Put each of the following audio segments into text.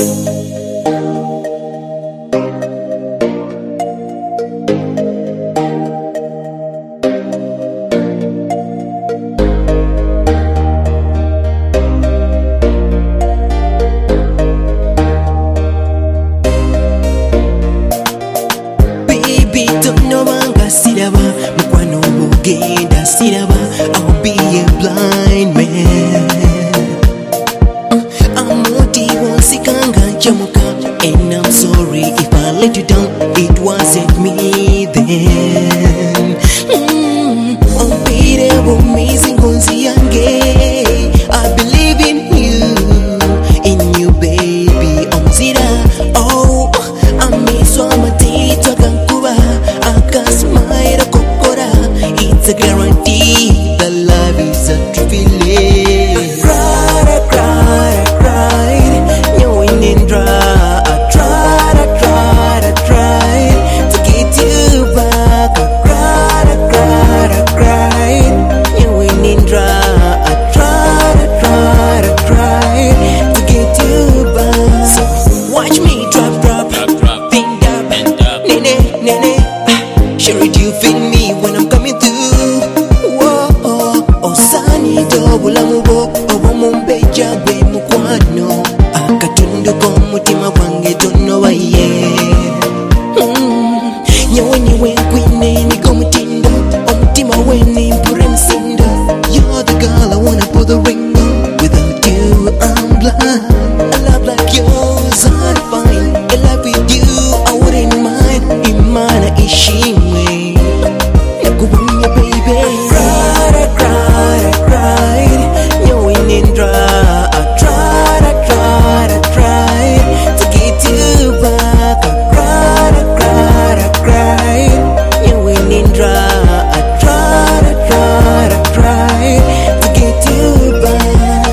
Siraba, mukwano bugenda siraba, I'll be a blind man. Amoti wonsikanga nchamuka, and I'm sorry if I let you down, it wasn't me then. Ompire bumizi ngonzi yange, I believe in you baby, omzira, oh, amiswa matito gankuba, akasmaira kokora, it's a guarantee that love is a true feeling. I cried, knowing in dry. I tried to get you back. I cried, knowing in dry. I tried to get you back. So watch me drop, bend up, nene. Sure do you feel me when I'm coming through? Whoa, oh sani dobula mubo, obo mumbeja be mukwano. Akatundu ko mutima wange tono waye. Nyawe kwine ni ko mutindo, omutima weni mpure msindo. You're the girl I wanna put the ring on. Without you I'm blind. A love like yours I'd find. A love with you I wouldn't mind. Imana ishimwe nakubunya baby. I cried, knowing in dry. I tried to get you back. I cried, knowing in dry. I tried to get you back.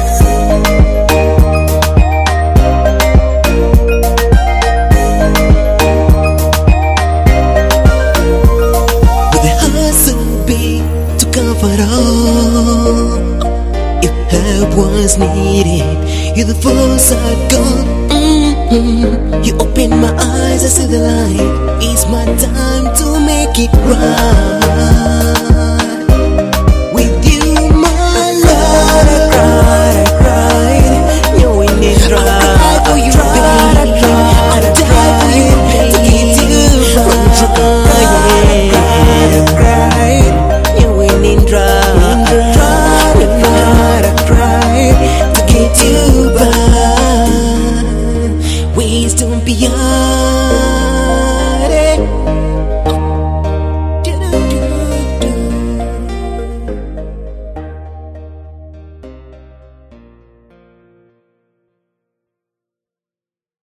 With a heart so big to comfort all, if help was needed, you're the force I'd go. You open my eyes, I see the light. It's my time to make it right.